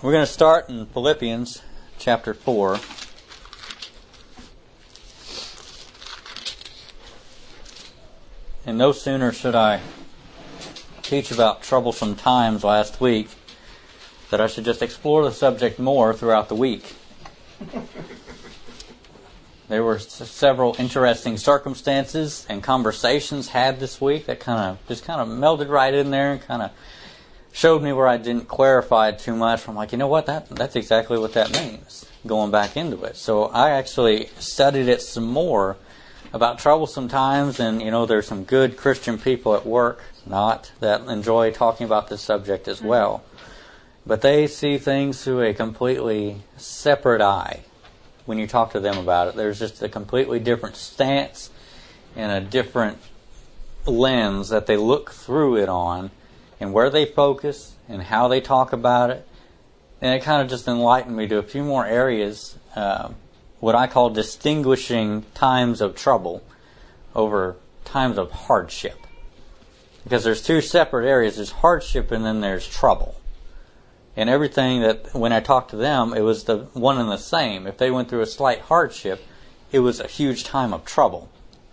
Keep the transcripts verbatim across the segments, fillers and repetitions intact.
We're going to start in Philippians chapter four. And no sooner should I teach about troublesome times last week that I should just explore the subject more throughout the week. There were s- several interesting circumstances and conversations had this week that kind of just kind of melded right in there and kind of showed me where I didn't clarify it too much. I'm like, you know what, that that's exactly what that means, going back into it. So I actually studied it some more about troublesome times, and you know, there's some good Christian people at work, not, that enjoy talking about this subject as well. But they see things through a completely separate eye when you talk to them about it. There's just a completely different stance and a different lens that they look through it on, and where they focus and how they talk about it. And it kind of just enlightened me to a few more areas, uh, what I call distinguishing times of trouble over times of hardship. Because there's two separate areas. There's hardship and then there's trouble. And everything that, when I talked to them, it was the one and the same. If they went through a slight hardship, it was a huge time of trouble.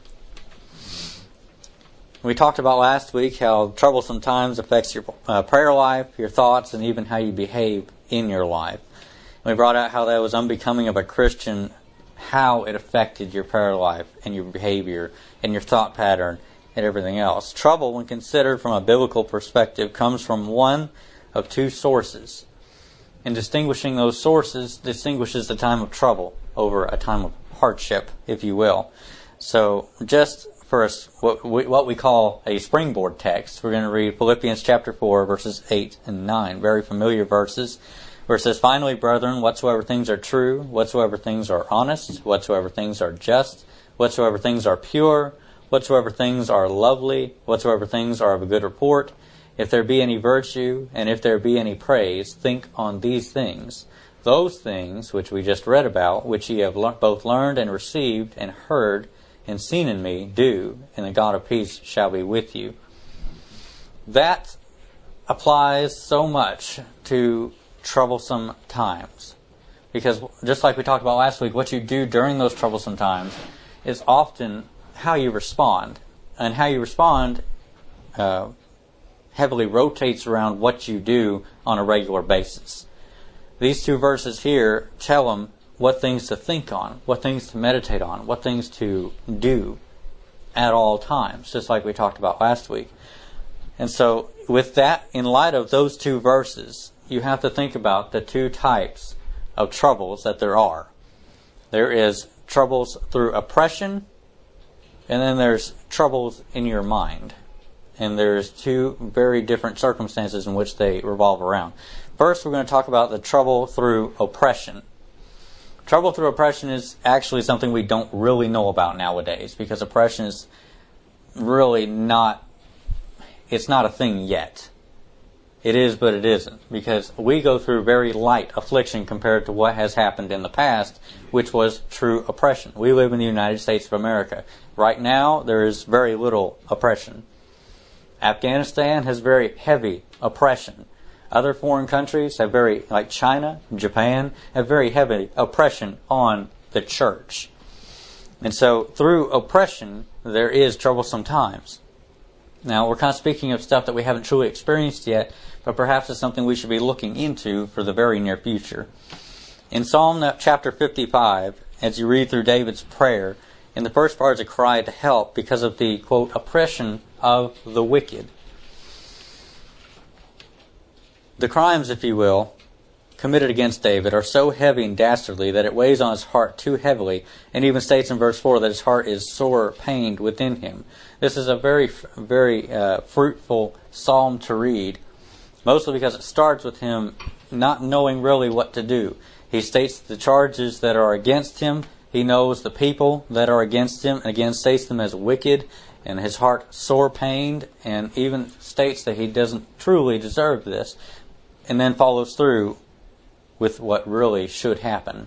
We talked about last week how troublesome times affects your uh, prayer life, your thoughts, and even how you behave in your life. We brought out how that was unbecoming of a Christian, how it affected your prayer life and your behavior and your thought pattern and everything else. Trouble, when considered from a biblical perspective, comes from one of two sources. And distinguishing those sources distinguishes the time of trouble over a time of hardship, if you will. So just for us, what we, what we call a springboard text, we're going to read Philippians chapter four, verses eight and nine. Very familiar verses, where it says, "Finally, brethren, whatsoever things are true, whatsoever things are honest, whatsoever things are just, whatsoever things are pure, whatsoever things are lovely, whatsoever things are of a good report, if there be any virtue, and if there be any praise, think on these things. Those things which we just read about, which ye have le- both learned and received and heard and seen in me, do, and the God of peace shall be with you." That applies so much to troublesome times. Because just like we talked about last week, what you do during those troublesome times is often how you respond. And how you respond uh, heavily rotates around what you do on a regular basis. These two verses here tell them what things to think on, what things to meditate on, what things to do at all times, just like we talked about last week. And so with that, in light of those two verses, you have to think about the two types of troubles that there are. There is troubles through oppression, and then there's troubles in your mind. And there's two very different circumstances in which they revolve around. First, we're going to talk about the trouble through oppression. Trouble through oppression is actually something we don't really know about nowadays, because oppression is really not, it's not a thing yet. It is, but it isn't, because we go through very light affliction compared to what has happened in the past, which was true oppression. We live in the United States of America. Right now, there is very little oppression. Afghanistan has very heavy oppression. Other foreign countries have very, like China, Japan, have very heavy oppression on the church. And so through oppression, there is troublesome times. Now, we're kind of speaking of stuff that we haven't truly experienced yet, but perhaps it's something we should be looking into for the very near future. In Psalm chapter fifty-five, as you read through David's prayer, in the first part is a cry to help because of the, quote, oppression of the wicked. The crimes, if you will, committed against David are so heavy and dastardly that it weighs on his heart too heavily, and even states in verse four that his heart is sore pained within him. This is a very, very uh, fruitful psalm to read, mostly because it starts with him not knowing really what to do. He states the charges that are against him. He knows the people that are against him, and again states them as wicked, and his heart sore pained, and even states that he doesn't truly deserve this, and then follows through with what really should happen.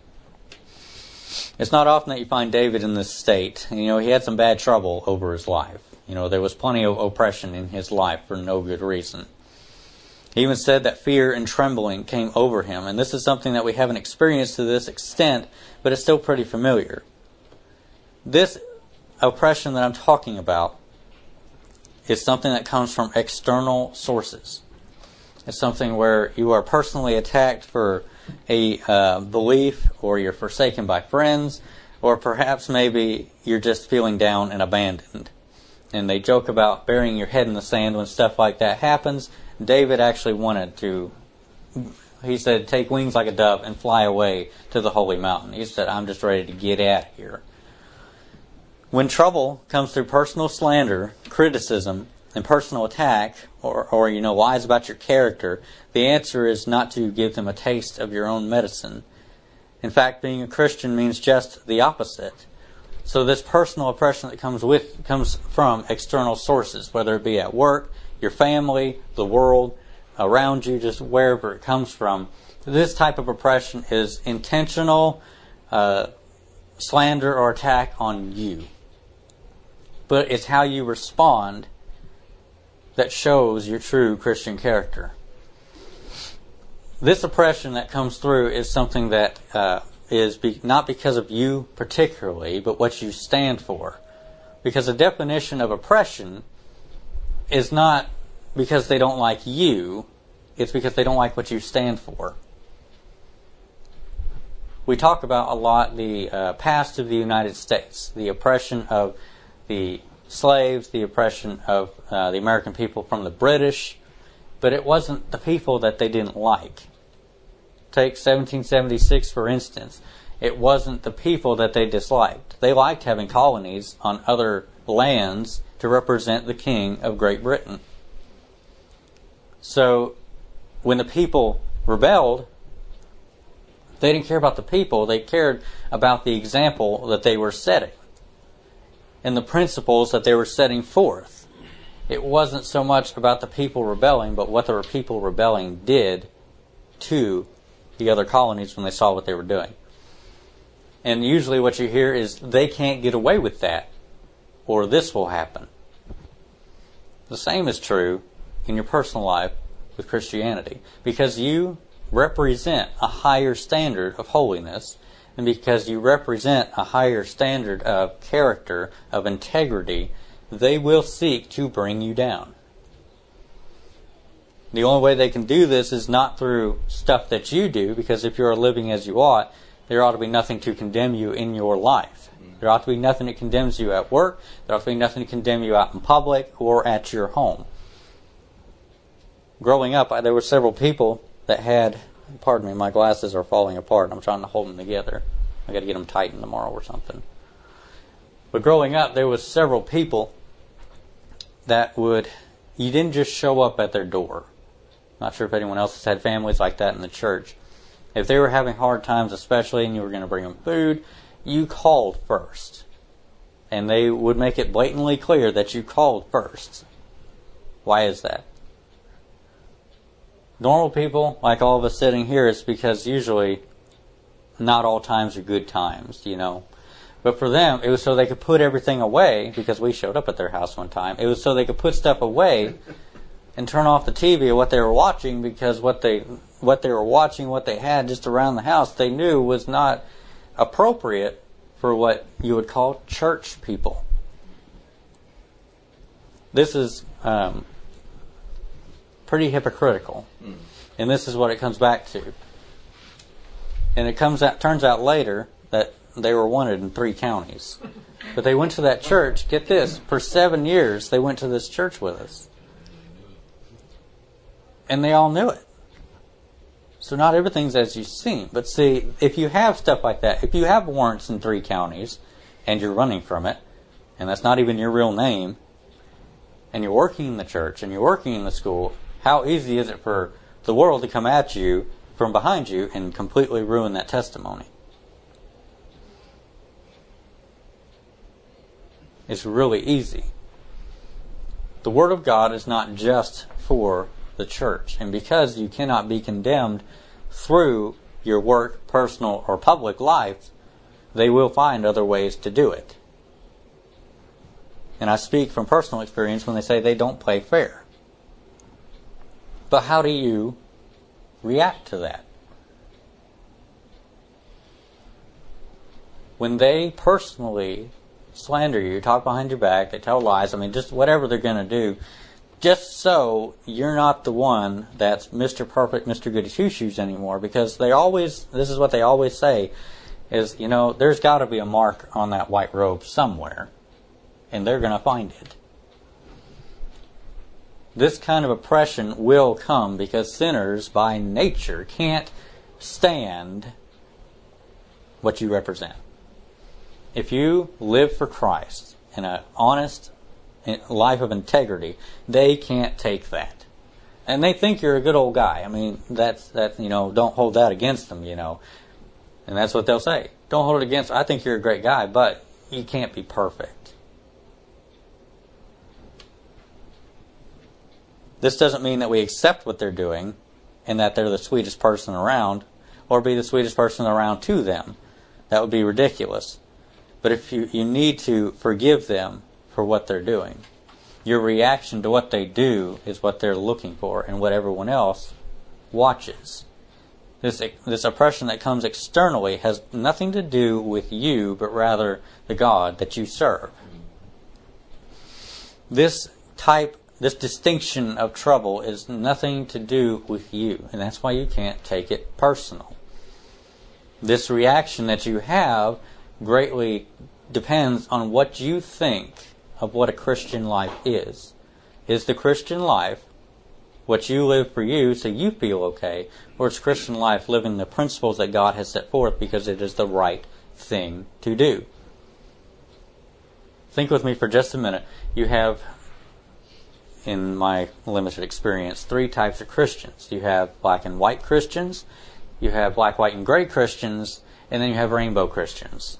It's not often that you find David in this state. You know, he had some bad trouble over his life. You know, there was plenty of oppression in his life for no good reason. He even said that fear and trembling came over him. And this is something that we haven't experienced to this extent, but it's still pretty familiar. This oppression that I'm talking about is something that comes from external sources. It's something where you are personally attacked for a uh, belief, or you're forsaken by friends, or perhaps maybe you're just feeling down and abandoned. And they joke about burying your head in the sand when stuff like that happens. David actually wanted to, he said, take wings like a dove and fly away to the holy mountain. He said, I'm just ready to get out of here. When trouble comes through personal slander, criticism, and personal attack, or, or you know, lies about your character, the answer is not to give them a taste of your own medicine. In fact, being a Christian means just the opposite. So this personal oppression that comes with comes from external sources, whether it be at work, your family, the world, around you, just wherever it comes from. This type of oppression is intentional uh, slander or attack on you. But it's how you respond that shows your true Christian character. This oppression that comes through is something that uh, is be- not because of you particularly, but what you stand for. Because the definition of oppression is not because they don't like you, it's because they don't like what you stand for. We talk about a lot the uh, past of the United States, the oppression of the slaves, the oppression of uh, the American people from the British, but it wasn't the people that they didn't like. Take seventeen seventy-six, for instance. It wasn't the people that they disliked. They liked having colonies on other lands to represent the king of Great Britain. So, when the people rebelled, they didn't care about the people. They cared about the example that they were setting and the principles that they were setting forth. It wasn't so much about the people rebelling, but what the people rebelling did to the other colonies when they saw what they were doing. And usually what you hear is, they can't get away with that, or this will happen. The same is true in your personal life with Christianity, because you represent a higher standard of holiness, and because you represent a higher standard of character, of integrity, they will seek to bring you down. The only way they can do this is not through stuff that you do, because if you're living as you ought, there ought to be nothing to condemn you in your life. There ought to be nothing that condemns you at work. There ought to be nothing to condemn you out in public or at your home. Growing up, there were several people that had, pardon me, my glasses are falling apart. I'm trying to hold them together. I got to get them tightened tomorrow or something. But growing up, there was several people that would, you didn't just show up at their door. Not sure if anyone else has had families like that in the church. If they were having hard times, especially, and you were going to bring them food, you called first. And they would make it blatantly clear that you called first. Why is that? Normal people, like all of us sitting here, it's because usually not all times are good times, you know. But for them, it was so they could put everything away, because we showed up at their house one time. It was so they could put stuff away and turn off the T V of what they were watching, because what they what they were watching, what they had just around the house, they knew was not appropriate for what you would call church people. This is um, pretty hypocritical. Mm. And this is what it comes back to. And it comes out, turns out later that they were wanted in three counties. But they went to that church, get this, for seven years they went to this church with us. And they all knew it. So not everything's as you seem. But see, if you have stuff like that, if you have warrants in three counties, and you're running from it, and that's not even your real name, and you're working in the church, and you're working in the school, how easy is it for the world to come at you from behind you and completely ruin that testimony? It's really easy. The Word of God is not just for the church. And because you cannot be condemned through your work, personal, or public life, they will find other ways to do it. And I speak from personal experience when they say they don't play fair. But how do you react to that? When they personally slander you, talk behind your back, they tell lies, I mean, just whatever they're going to do, just so you're not the one that's Mister Perfect, Mister Goody Two-Shoes anymore, because they always, this is what they always say, is, you know, there's got to be a mark on that white robe somewhere, and they're going to find it. This kind of oppression will come because sinners, by nature, can't stand what you represent. If you live for Christ in an honest life of integrity, they can't take that. And they think you're a good old guy. I mean, that's, that, you know, don't hold that against them, you know. And that's what they'll say. Don't hold it against them. I think you're a great guy, but you can't be perfect. This doesn't mean that we accept what they're doing and that they're the sweetest person around or be the sweetest person around to them. That would be ridiculous. But if you, you need to forgive them for what they're doing. Your reaction to what they do is what they're looking for and what everyone else watches. This, this oppression that comes externally has nothing to do with you, but rather the God that you serve. This type, this distinction of trouble is nothing to do with you, and that's why you can't take it personal. This reaction that you have greatly depends on what you think of what a Christian life is. Is the Christian life what you live for you so you feel okay, or is Christian life living the principles that God has set forth because it is the right thing to do? Think with me for just a minute. You have, in my limited experience, three types of Christians. You have black and white Christians, you have black, white, and gray Christians, and then you have rainbow Christians.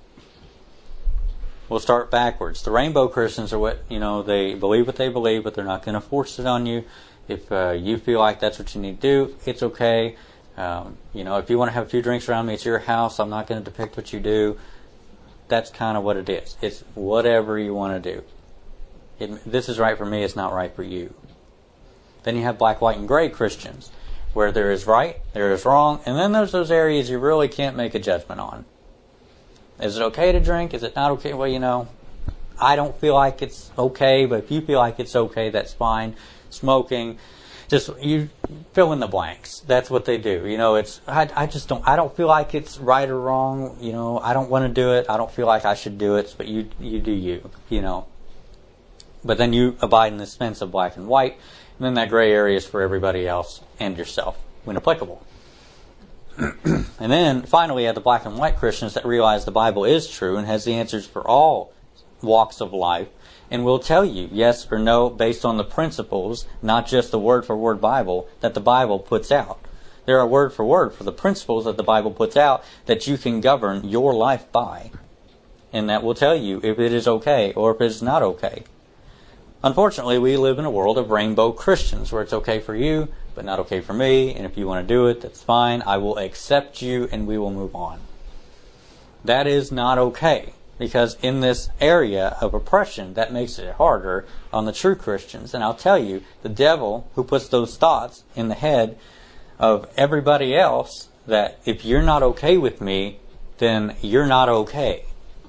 We'll start backwards. The rainbow Christians are what, you know, they believe what they believe, but they're not going to force it on you. If uh, you feel like that's what you need to do, it's okay. Um, you know, if you want to have a few drinks around me, it's your house. I'm not going to depict what you do. That's kind of what it is. It's whatever you want to do. It, this is right for me, it's not right for you. Then you have black, white, and gray Christians, where there is right, there is wrong, and then there's those areas you really can't make a judgment on. Is it okay to drink? Is it not okay? Well, you know, I don't feel like it's okay, but if you feel like it's okay, that's fine. Smoking, just you fill in the blanks. That's what they do. You know, it's I, I just don't. I don't feel like it's right or wrong. You know, I don't want to do it. I don't feel like I should do it. But you, you do you. You know. But then you abide in the sense of black and white, and then that gray area is for everybody else and yourself when applicable. And then finally, you have the black and white Christians that realize the Bible is true and has the answers for all walks of life, and will tell you yes or no based on the principles, not just the word for word Bible that the Bible puts out. There are word for word for the principles that the Bible puts out that you can govern your life by, and that will tell you if it is okay or if it is not okay. Unfortunately, we live in a world of rainbow Christians where it's okay for you, but not okay for me, and if you want to do it, that's fine. I will accept you, and we will move on. That is not okay, because in this area of oppression, that makes it harder on the true Christians. And I'll tell you, the devil who puts those thoughts in the head of everybody else, that if you're not okay with me, then you're not okay.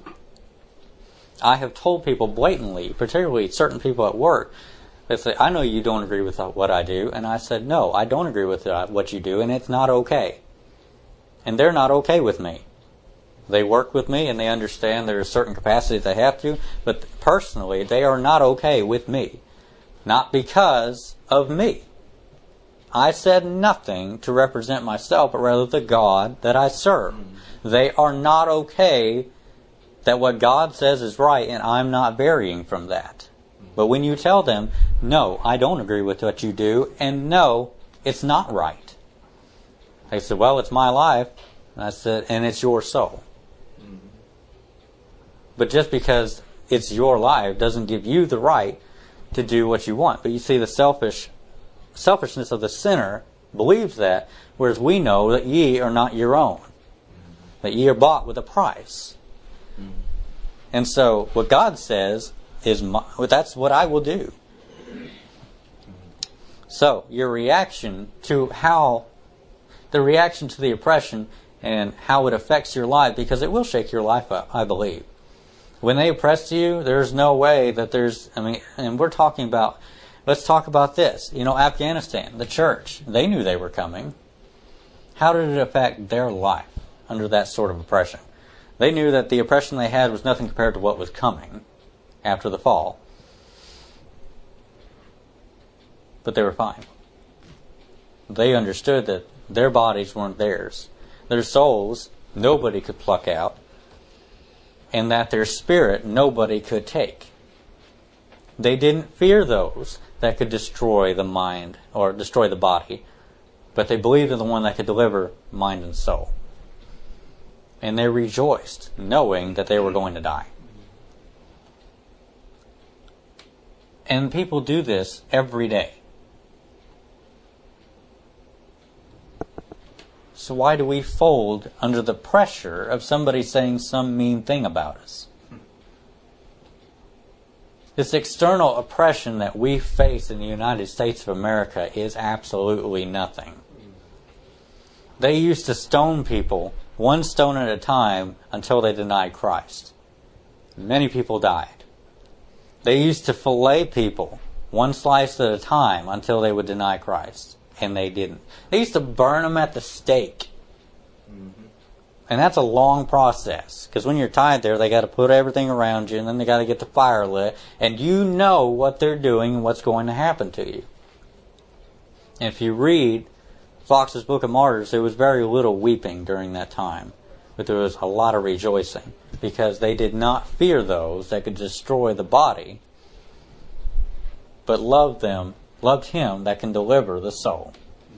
I have told people blatantly, particularly certain people at work, they say, I know you don't agree with what I do. And I said, no, I don't agree with what you do, and it's not okay. And they're not okay with me. They work with me, and they understand there are certain capacities they have to, but personally, they are not okay with me. Not because of me. I said nothing to represent myself, but rather the God that I serve. They are not okay that what God says is right, and I'm not varying from that. But when you tell them, no, I don't agree with what you do, and no, it's not right. They said, well, it's my life. And I said, and it's your soul. Mm-hmm. But just because it's your life doesn't give you the right to do what you want. But you see, the selfish selfishness of the sinner believes that, whereas we know that ye are not your own. Mm-hmm. That ye are bought with a price. Mm-hmm. And so, what God says is, my, that's what I will do. So, your reaction to how, the reaction to the oppression and how it affects your life, because it will shake your life up, I believe. When they oppress you, there's no way that there's, I mean, and we're talking about, let's talk about this. You know, Afghanistan, the church, they knew they were coming. How did it affect their life under that sort of oppression? They knew that the oppression they had was nothing compared to what was coming after the fall. But they were fine. They understood that their bodies weren't theirs. Their souls, nobody could pluck out. And that their spirit, nobody could take. They didn't fear those that could destroy the mind, or destroy the body. But they believed in the one that could deliver mind and soul. And they rejoiced, knowing that they were going to die. And people do this every day. So why do we fold under the pressure of somebody saying some mean thing about us? This external oppression that we face in the United States of America is absolutely nothing. They used to stone people one stone at a time until they denied Christ. Many people died. They used to fillet people one slice at a time until they would deny Christ. And they didn't. They used to burn them at the stake. Mm-hmm. And that's a long process. Because when you're tied there, they got to put everything around you, and then they got to get the fire lit. And you know what they're doing and what's going to happen to you. And if you read Fox's Book of Martyrs, there was very little weeping during that time. But there was a lot of rejoicing. Because they did not fear those that could destroy the body, but loved them, loved Him that can deliver the soul.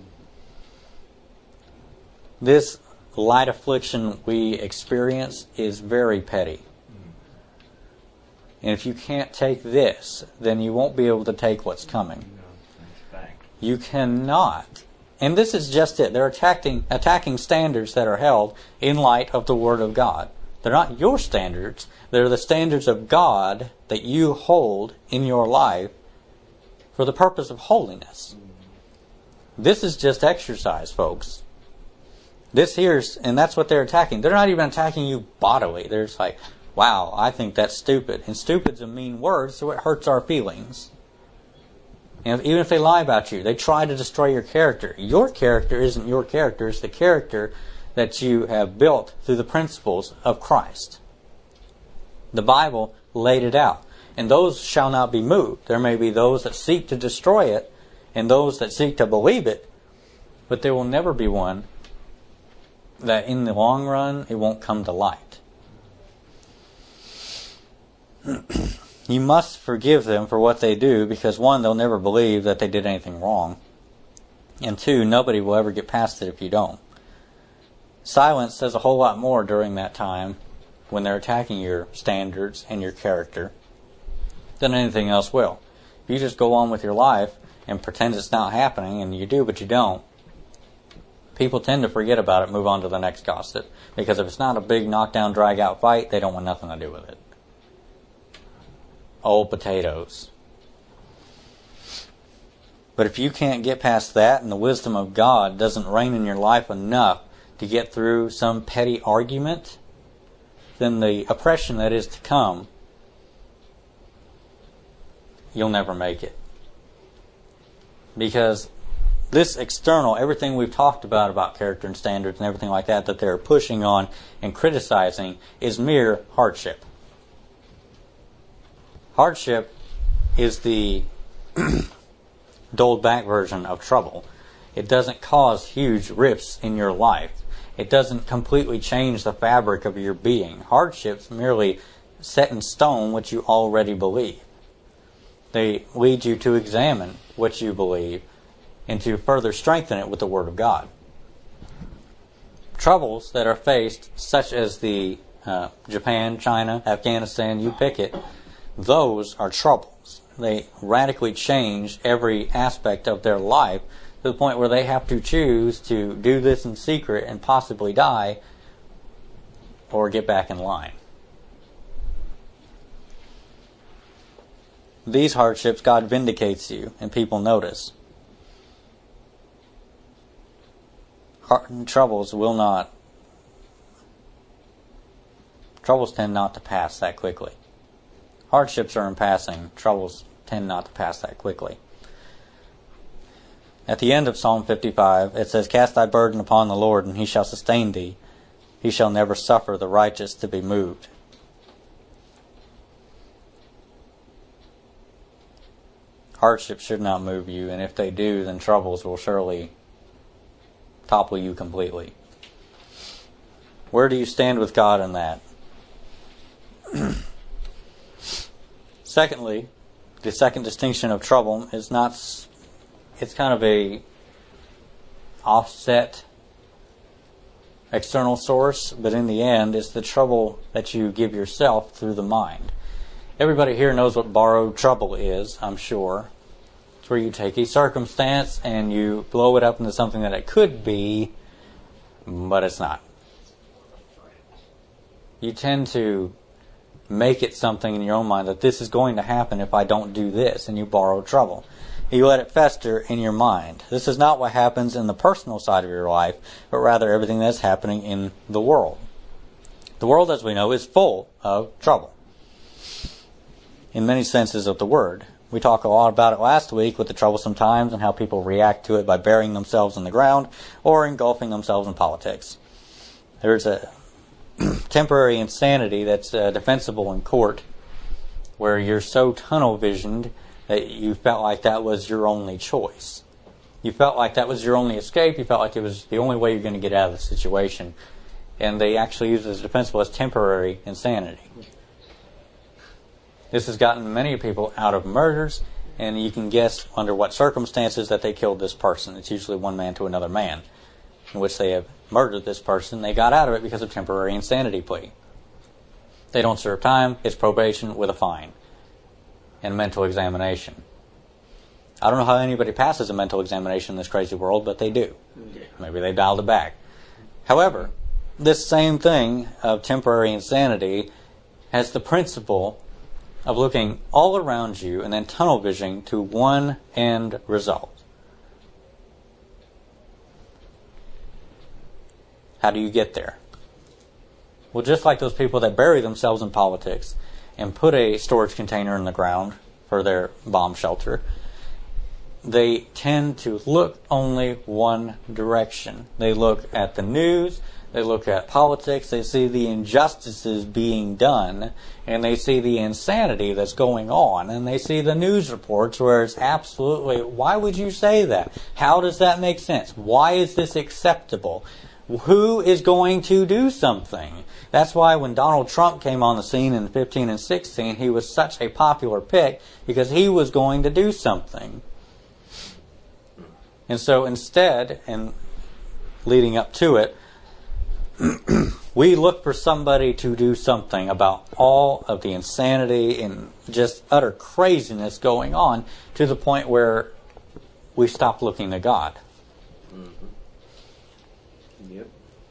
This light affliction we experience is very petty. And if you can't take this, then you won't be able to take what's coming. You cannot. And this is just it. They're attacking, attacking standards that are held in light of the Word of God. They're not your standards. They're the standards of God that you hold in your life for the purpose of holiness. This is just exercise, folks. This here's, and that's what they're attacking. They're not even attacking you bodily. They're just like, wow, I think that's stupid. And stupid's a mean word, so it hurts our feelings. And if, even if they lie about you, they try to destroy your character. Your character isn't your character. It's the character that you have built through the principles of Christ. The Bible laid it out. And those shall not be moved. There may be those that seek to destroy it, and those that seek to believe it, but there will never be one that in the long run it won't come to light. You must forgive them for what they do, because one, they'll never believe that they did anything wrong, and two, nobody will ever get past it if you don't. Silence says a whole lot more during that time when they're attacking your standards and your character than anything else will. If you just go on with your life and pretend it's not happening, and you do but you don't, people tend to forget about it, move on to the next gossip. Because if it's not a big knockdown, drag out fight, they don't want nothing to do with it. Old potatoes. But if you can't get past that, and the wisdom of God doesn't reign in your life enough to get through some petty argument, then the oppression that is to come, you'll never make it. Because this external, everything we've talked about, about character and standards and everything like that, that they're pushing on and criticizing, is mere hardship. Hardship is the doled back version of trouble. It doesn't cause huge rifts in your life. It doesn't completely change the fabric of your being. Hardships merely set in stone what you already believe. They lead you to examine what you believe and to further strengthen it with the Word of God. Troubles that are faced, such as the uh, Japan, China, Afghanistan, you pick it, those are troubles. They radically change every aspect of their life to the point where they have to choose to do this in secret and possibly die, or get back in line. These hardships, God vindicates you, and people notice. troubles will not, troubles tend not to pass that quickly. Hardships are in passing. Troubles tend not to pass that quickly. At the end of Psalm fifty-five, it says, "Cast thy burden upon the Lord, and he shall sustain thee. He shall never suffer the righteous to be moved." Hardships should not move you, and if they do, then troubles will surely topple you completely. Where do you stand with God in that? Secondly, the second distinction of trouble is not, it's kind of a offset external source, but in the end, it's the trouble that you give yourself through the mind. Everybody here knows what borrowed trouble is, I'm sure. It's where you take a circumstance and you blow it up into something that it could be, but it's not. You tend to make it something in your own mind that this is going to happen if I don't do this, and you borrow trouble. You let it fester in your mind. This is not what happens in the personal side of your life, but rather everything that's happening in the world. The world, as we know, is full of trouble, in many senses of the word. We talked a lot about it last week with the troublesome times and how people react to it by burying themselves in the ground or engulfing themselves in politics. There's a temporary insanity that's uh, defensible in court, where you're so tunnel visioned that you felt like that was your only choice. You felt like that was your only escape. You felt like it was the only way you're going to get out of the situation. And they actually use it as defensible as temporary insanity. This has gotten many people out of murders, and you can guess under what circumstances that they killed this person. It's usually one man to another man, in which they have murdered this person. They got out of it because of temporary insanity plea. They don't serve time. It's probation with a fine and mental examination. I don't know how anybody passes a mental examination in this crazy world, but they do. Maybe they dialed it back. However, this same thing of temporary insanity has the principle of looking all around you and then tunnel visioning to one end result. How do you get there? Well, just like those people that bury themselves in politics and put a storage container in the ground for their bomb shelter, they tend to look only one direction. They look at the news, they look at politics, they see the injustices being done, and they see the insanity that's going on, and they see the news reports where it's absolutely, why would you say that? How does that make sense? Why is this acceptable? Who is going to do something? That's why when Donald Trump came on the scene in fifteen and sixteen, he was such a popular pick, because he was going to do something. And so instead, and leading up to it, we look for somebody to do something about all of the insanity and just utter craziness going on, to the point where we stop looking to God. Yep.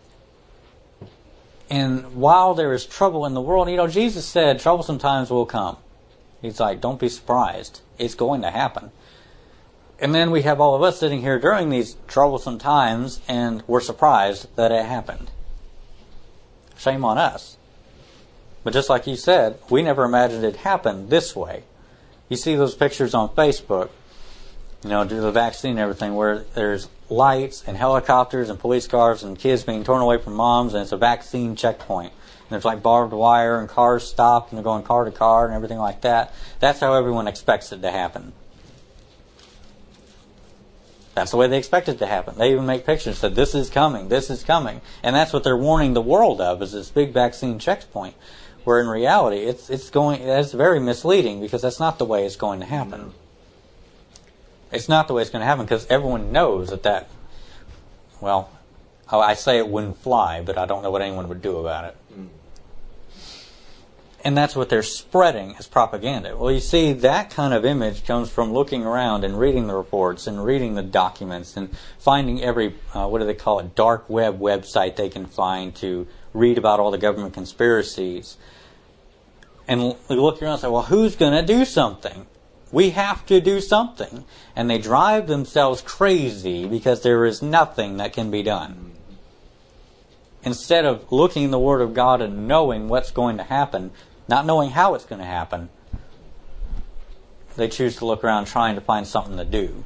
And while there is trouble in the world, you know, Jesus said troublesome times will come. He's like, don't be surprised. It's going to happen. And then we have all of us sitting here during these troublesome times, and we're surprised that it happened. Shame on us. But just like you said, we never imagined it happened this way. You see those pictures on Facebook, you know, due to the vaccine and everything, where there's lights and helicopters and police cars and kids being torn away from moms, and it's a vaccine checkpoint. And there's like barbed wire and cars stopped and they're going car to car and everything like that. That's how everyone expects it to happen. That's the way they expect it to happen. They even make pictures that this is coming, this is coming. And that's what they're warning the world of, is this big vaccine checkpoint. Where in reality, it's it's going. It's very misleading, because that's not the way it's going to happen. It's not the way it's going to happen, because everyone knows that that, well, I say it wouldn't fly, but I don't know what anyone would do about it. Mm. And that's what they're spreading as propaganda. Well, you see, that kind of image comes from looking around and reading the reports and reading the documents and finding every, uh, what do they call it, dark web website they can find to read about all the government conspiracies. And look around and say, well, who's going to do something? We have to do something. And they drive themselves crazy because there is nothing that can be done. instead of looking in the Word of God and knowing what's going to happen, not knowing how it's going to happen, they choose to look around trying to find something to do.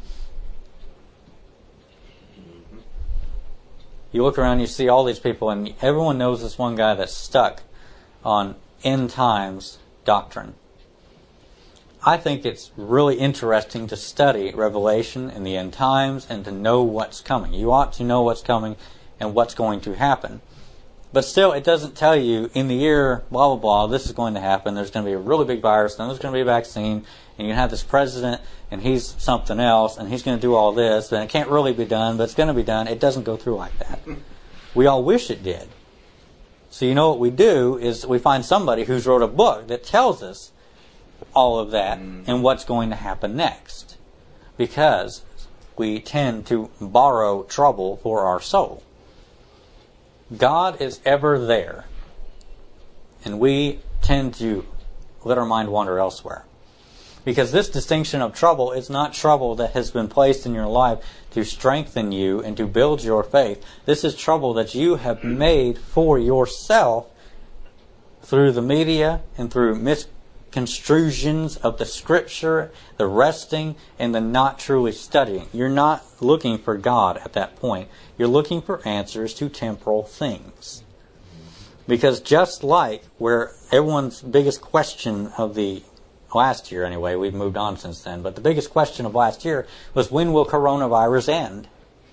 You look around, you see all these people, and everyone knows this one guy that's stuck on end times doctrine. I think it's really interesting to study Revelation and the end times and to know what's coming. You ought to know what's coming and what's going to happen. But still, it doesn't tell you in the year, blah, blah, blah, this is going to happen. There's going to be a really big virus, then there's going to be a vaccine, and you have this president, and he's something else, and he's going to do all this, and it can't really be done, but it's going to be done. It doesn't go through like that. We all wish it did. So you know what we do is we find somebody who's wrote a book that tells us all of that and what's going to happen next. Because we tend to borrow trouble for our soul. God is ever there. And we tend to let our mind wander elsewhere. Because this distinction of trouble is not trouble that has been placed in your life to strengthen you and to build your faith. This is trouble that you have made for yourself through the media and through misconstrusions of the Scripture, the resting, and the not truly studying. You're not looking for God at that point. You're looking for answers to temporal things. Because just like where everyone's biggest question of the last year anyway, we've moved on since then, but the biggest question of last year was, when will coronavirus end?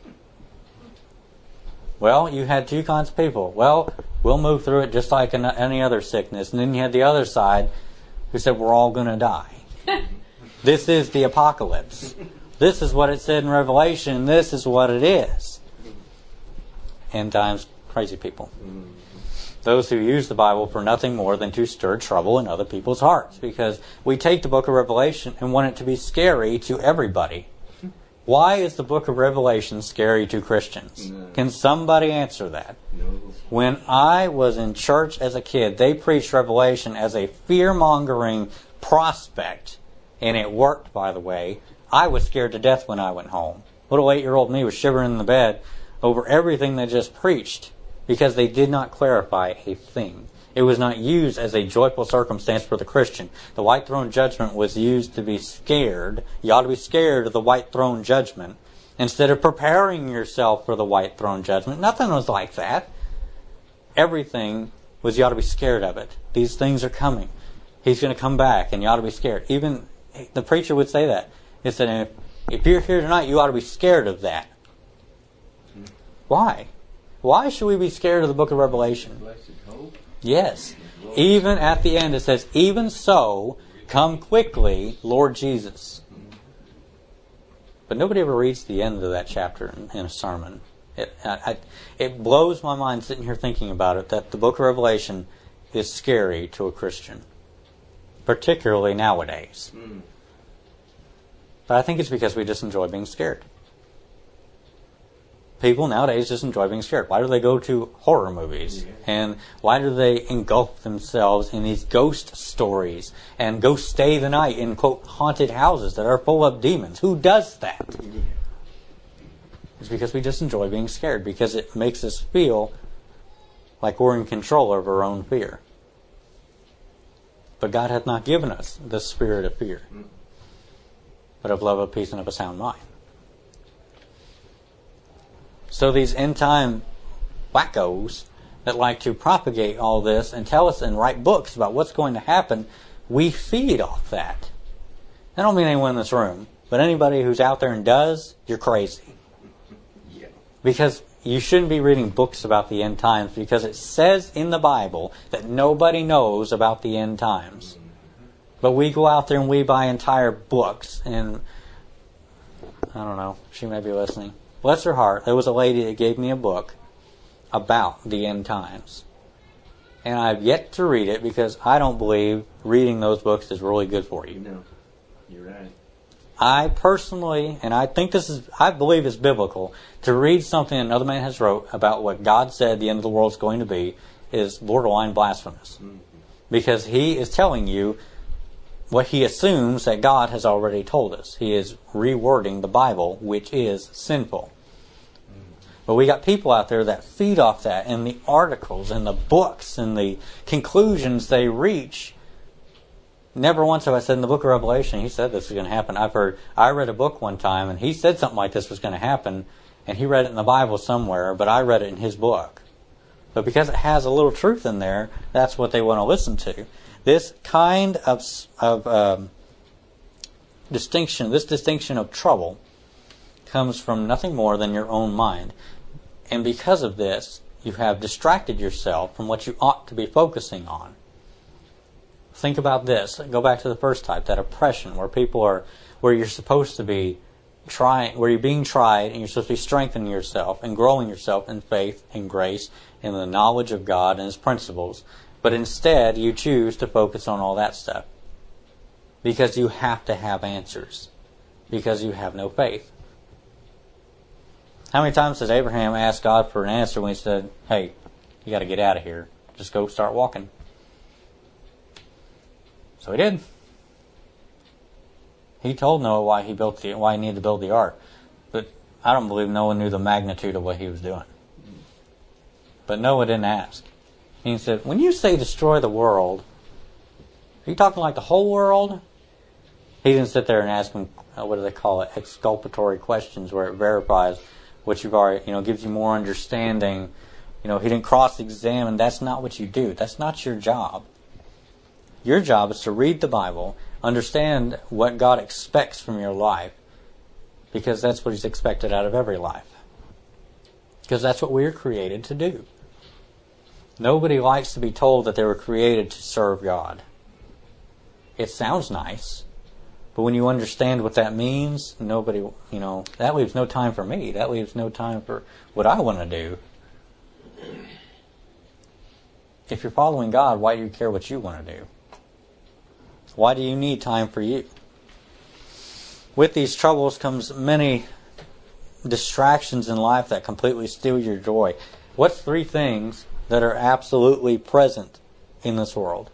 Well, you had two kinds of people. Well, we'll move through it just like any other sickness. And then you had the other side who said we're all going to die. This is the apocalypse. This is what it said in Revelation. This is what it is. End times crazy people. Those who use the Bible for nothing more than to stir trouble in other people's hearts. Because we take the book of Revelation and want it to be scary to everybody. Why is the book of Revelation scary to Christians? No. Can somebody answer that? No. When I was in church as a kid, they preached Revelation as a fear-mongering prospect. And it worked, by the way. I was scared to death when I went home. Little eight-year-old me was shivering in the bed over everything they just preached. Because they did not clarify a thing. It was not used as a joyful circumstance for the Christian. The white throne judgment was used to be scared. You ought to be scared of the white throne judgment. Instead of preparing yourself for the white throne judgment. Nothing was like that. Everything was, you ought to be scared of it. These things are coming. He's going to come back and you ought to be scared. Even the preacher would say that. He said, if, if you're here tonight, you ought to be scared of that. Why? Why should we be scared of the book of Revelation? Yes. Even at the end it says, even so, come quickly, Lord Jesus. But nobody ever reads the end of that chapter in, in a sermon. It, I, I, it blows my mind sitting here thinking about it, that the book of Revelation is scary to a Christian. Particularly nowadays. But I think it's because we just enjoy being scared. People nowadays just enjoy being scared. Why do they go to horror movies? Yeah. And why do they engulf themselves in these ghost stories and go stay the night in, quote, haunted houses that are full of demons? Who does that? Yeah. It's because we just enjoy being scared, because it makes us feel like we're in control of our own fear. But God hath not given us the spirit of fear, but of love, of peace, and of a sound mind. So these end-time wackos that like to propagate all this and tell us and write books about what's going to happen, we feed off that. I don't mean anyone in this room, but anybody who's out there and does, you're crazy. Yeah. Because you shouldn't be reading books about the end times, because it says in the Bible that nobody knows about the end times. But we go out there and we buy entire books, and I don't know, she may be listening. Bless her heart, there was a lady that gave me a book about the end times. And I've yet to read it because I don't believe reading those books is really good for you. No, you're right. I personally, and I think this is, I believe it's biblical, to read something another man has wrote about what God said the end of the world is going to be is borderline blasphemous. Mm-hmm. Because he is telling you what he assumes that God has already told us. He is rewording the Bible, which is sinful. But we got people out there that feed off that, and the articles and the books and the conclusions they reach. Never once have I said in the book of Revelation, he said this was going to happen. I've heard, I read a book one time, and he said something like this was going to happen, and he read it in the Bible somewhere, but I read it in his book. But because it has a little truth in there, that's what they want to listen to. This kind of, of um, distinction, this distinction of trouble, comes from nothing more than your own mind. And because of this, you have distracted yourself from what you ought to be focusing on. Think about this. Go back to the first type, that oppression, where people are, where you're supposed to be trying, where you're being tried, and you're supposed to be strengthening yourself and growing yourself in faith and grace and the knowledge of God and His principles. But instead, you choose to focus on all that stuff because you have to have answers, because you have no faith. How many times has Abraham asked God for an answer when he said, hey, you got to get out of here. Just go start walking. So he did. He told Noah why he built the, why he needed to build the ark. But I don't believe Noah knew the magnitude of what he was doing. But Noah didn't ask. He said, when you say destroy the world, are you talking like the whole world? He didn't sit there and ask him, uh, what do they call it, exculpatory questions, where it verifies what you've already, you know, gives you more understanding. You know, he didn't cross-examine. That's not what you do. That's not your job. Your job is to read the Bible, understand what God expects from your life, because that's what He's expected out of every life. Because that's what we're created to do. Nobody likes to be told that they were created to serve God. It sounds nice, but when you understand what that means, nobody, you know, that leaves no time for me. That leaves no time for what I want to do. If you're following God, why do you care what you want to do? Why do you need time for you? With these troubles comes many distractions in life that completely steal your joy. What's three things that are absolutely present in this world?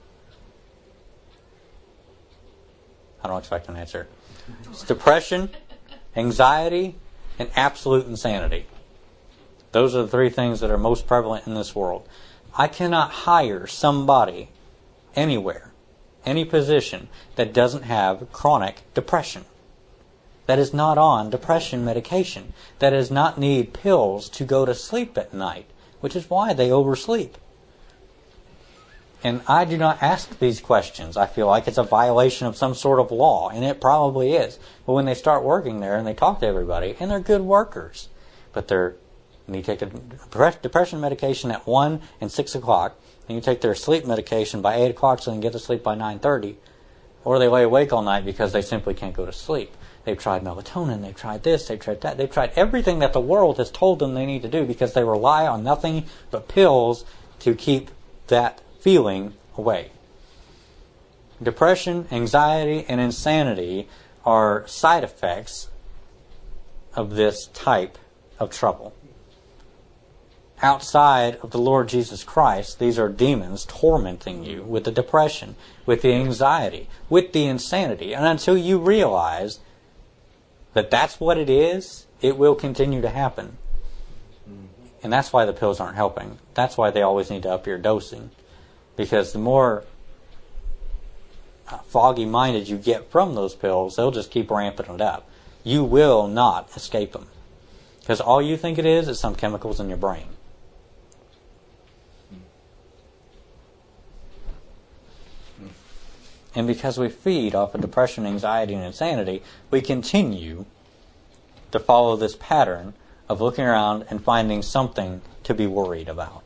I don't expect an answer. It's depression, anxiety, and absolute insanity. Those are the three things that are most prevalent in this world. I cannot hire somebody anywhere, any position, that doesn't have chronic depression, that is not on depression medication, that does not need pills to go to sleep at night, which is why they oversleep. And I do not ask these questions. I feel like it's a violation of some sort of law, and it probably is. But when they start working there and they talk to everybody, and they're good workers, but they're, and you take a depression medication at one and six o'clock, and you take their sleep medication by eight o'clock so they can get to sleep by nine thirty, or they lay awake all night because they simply can't go to sleep. They've tried melatonin, they've tried this, they've tried that, they've tried everything that the world has told them they need to do because they rely on nothing but pills to keep that feeling away. Depression, anxiety, and insanity are side effects of this type of trouble. Outside of the Lord Jesus Christ, these are demons tormenting you with the depression, with the anxiety, with the insanity. And until you realize that that's what it is, it will continue to happen. And that's why the pills aren't helping. That's why they always need to up your dosing. Because the more foggy-minded you get from those pills, they'll just keep ramping it up. You will not escape them. Because all you think it is is some chemicals in your brain. And because we feed off of depression, anxiety, and insanity, we continue to follow this pattern of looking around and finding something to be worried about.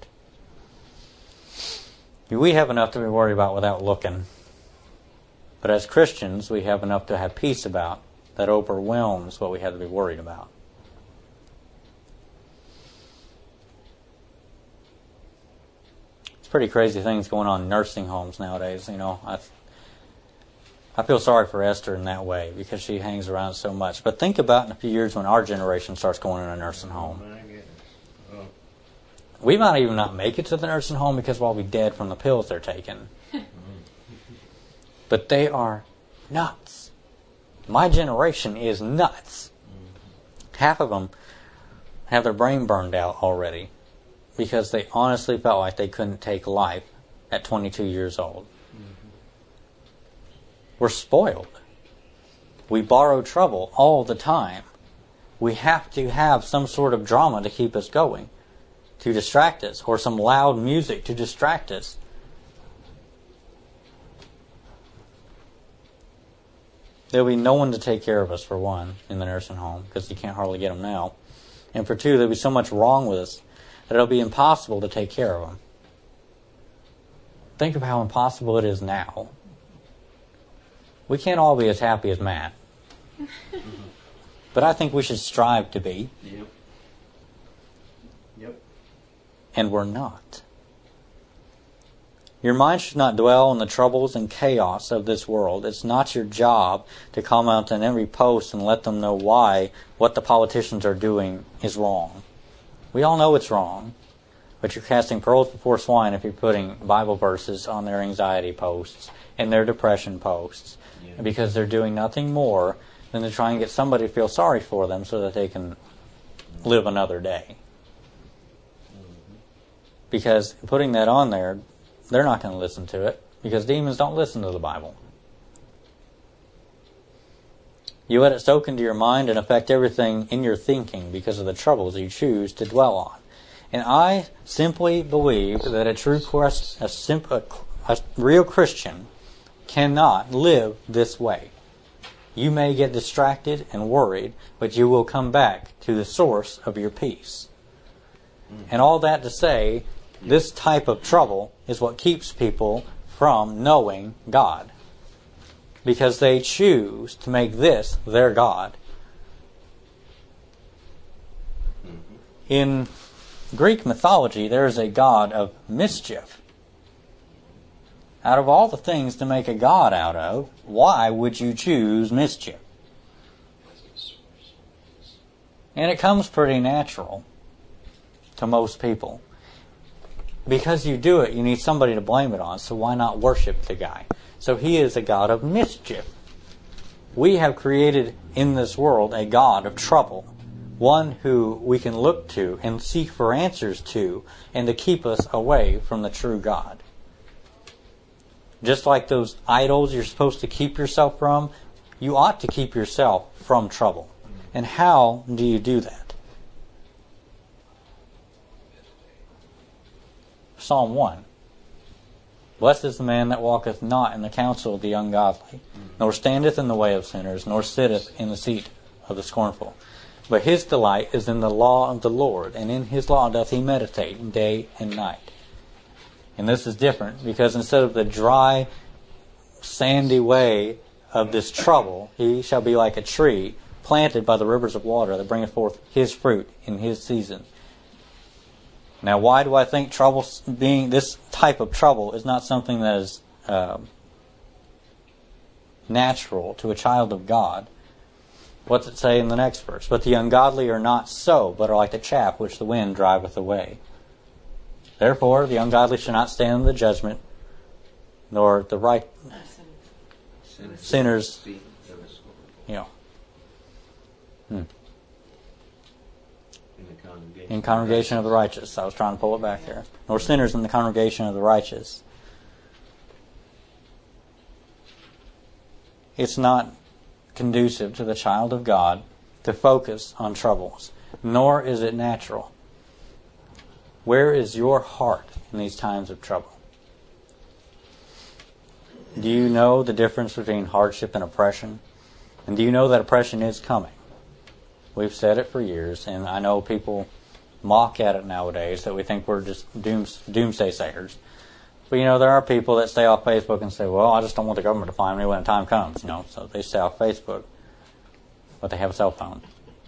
We have enough to be worried about without looking. But as Christians, we have enough to have peace about that overwhelms what we have to be worried about. It's pretty crazy things going on in nursing homes nowadays. You know, I, I feel sorry for Esther in that way because she hangs around so much. But think about in a few years when our generation starts going in a nursing home. We might even not make it to the nursing home because we'll be dead from the pills they're taking. But they are nuts. My generation is nuts. Half of them have their brain burned out already because they honestly felt like they couldn't take life at twenty-two years old. Mm-hmm. We're spoiled. We borrow trouble all the time. We have to have some sort of drama to keep us going, to distract us, or some loud music to distract us. There'll be no one to take care of us, for one, in the nursing home, because you can't hardly get them now. And for two, there'll be so much wrong with us that it'll be impossible to take care of them. Think of how impossible it is now. We can't all be as happy as Matt. But I think we should strive to be. Yep. Yep. And we're not. Your mind should not dwell on the troubles and chaos of this world. It's not your job to comment on every post and let them know why what the politicians are doing is wrong. We all know it's wrong. But you're casting pearls before swine if you're putting Bible verses on their anxiety posts and their depression posts. Yeah. Because they're doing nothing more than to try and get somebody to feel sorry for them so that they can live another day. Mm-hmm. Because putting that on there, they're not going to listen to it, because demons don't listen to the Bible. You let it soak into your mind and affect everything in your thinking because of the troubles you choose to dwell on. And I simply believe that a true Christ, a, simple, a real Christian cannot live this way. You may get distracted and worried, but you will come back to the source of your peace. Mm. And all that to say, this type of trouble is what keeps people from knowing God. Because they choose to make this their God. Mm-hmm. In Greek mythology, there is a god of mischief. Out of all the things to make a god out of, why would you choose mischief? And it comes pretty natural to most people. Because you do it, you need somebody to blame it on, so why not worship the guy? So he is a god of mischief. We have created in this world a god of trouble. One who we can look to and seek for answers to, and to keep us away from the true God. Just like those idols you're supposed to keep yourself from, you ought to keep yourself from trouble. And how do you do that? Psalm one. Blessed is the man that walketh not in the counsel of the ungodly, nor standeth in the way of sinners, nor sitteth in the seat of the scornful. But his delight is in the law of the Lord, and in his law doth he meditate day and night. And this is different, because instead of the dry, sandy way of this trouble, he shall be like a tree planted by the rivers of water that bringeth forth his fruit in his season. Now, why do I think trouble, being this type of trouble, is not something that is uh, natural to a child of God? What's it say in the next verse? But the ungodly are not so, but are like the chaff which the wind driveth away. Therefore, the ungodly shall not stand in the judgment, nor the right sinners, sinners you know, hmm. in, the congregation. in congregation of the righteous. I was trying to pull it back there. Nor sinners in the congregation of the righteous. It's not conducive to the child of God to focus on troubles, nor is it natural. Where is your heart in these times of trouble? Do you know the difference between hardship and oppression? And do you know that oppression is coming? We've said it for years, and I know people mock at it nowadays, that we think we're just dooms, doomsday sayers. But, you know, there are people that stay off Facebook and say, well, I just don't want the government to find me when the time comes, you know, so they stay off Facebook. But they have a cell phone.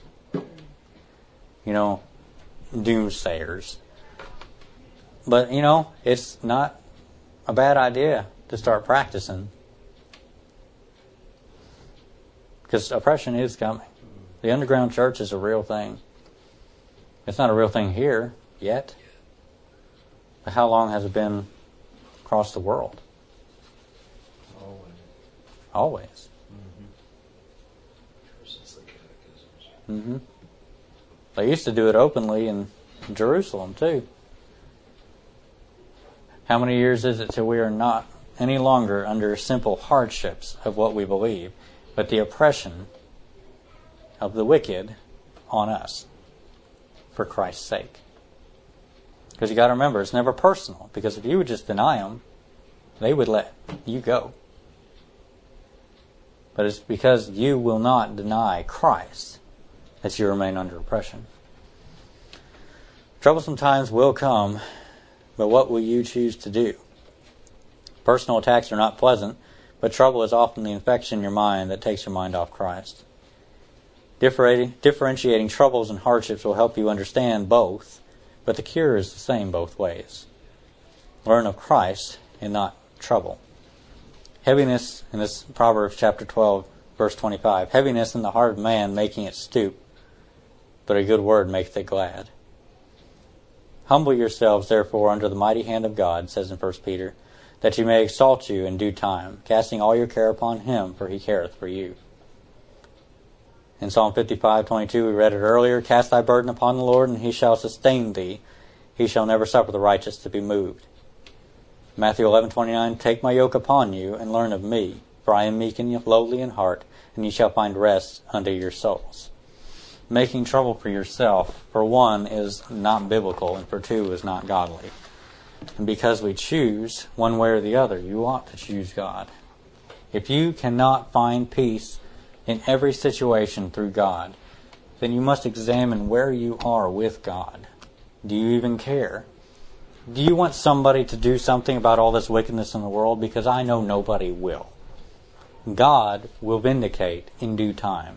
You know, doomsayers. But, you know, it's not a bad idea to start practicing. Because oppression is coming. The underground church is a real thing. It's not a real thing here yet. But how long has it been across the world? Always. Always. Mm-hmm. Since the catechisms. Mm-hmm. They used to do it openly in Jerusalem too. How many years is it till we are not any longer under simple hardships of what we believe, but the oppression of the wicked on us for Christ's sake? Because you got to remember, it's never personal. Because if you would just deny them, they would let you go. But it's because you will not deny Christ that you remain under oppression. Troublesome times will come, but what will you choose to do? Personal attacks are not pleasant, but trouble is often the infection in your mind that takes your mind off Christ. Differentiating troubles and hardships will help you understand both, but the cure is the same both ways. Learn of Christ and not trouble. Heaviness, in this Proverbs chapter twelve, verse twenty-five, heaviness in the heart of man making it stoop, but a good word maketh it glad. Humble yourselves, therefore, under the mighty hand of God, says in First Peter, that he may exalt you in due time, casting all your care upon him, for he careth for you. In Psalm fifty-five twenty-two, we read it earlier, cast thy burden upon the Lord, and he shall sustain thee. He shall never suffer the righteous to be moved. Matthew eleven twenty-nine, take my yoke upon you, and learn of me, for I am meek and lowly in heart, and ye shall find rest unto your souls. Making trouble for yourself, for one, is not biblical, and for two, is not godly. And because we choose one way or the other, you ought to choose God. If you cannot find peace in every situation through God, then you must examine where you are with God. Do you even care? Do you want somebody to do something about all this wickedness in the world? Because I know nobody will. God will vindicate in due time.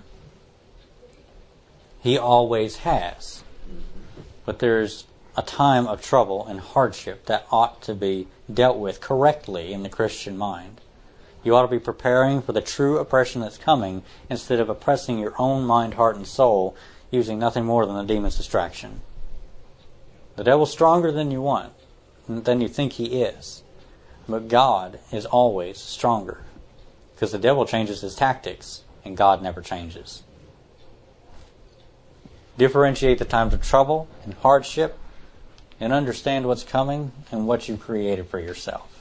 He always has. But there's a time of trouble and hardship that ought to be dealt with correctly in the Christian mind. You ought to be preparing for the true oppression that's coming instead of oppressing your own mind, heart, and soul using nothing more than the demon's distraction. The devil's stronger than you want, than you think he is. But God is always stronger. Because the devil changes his tactics, and God never changes. Differentiate the times of trouble and hardship, and understand what's coming and what you've created for yourself.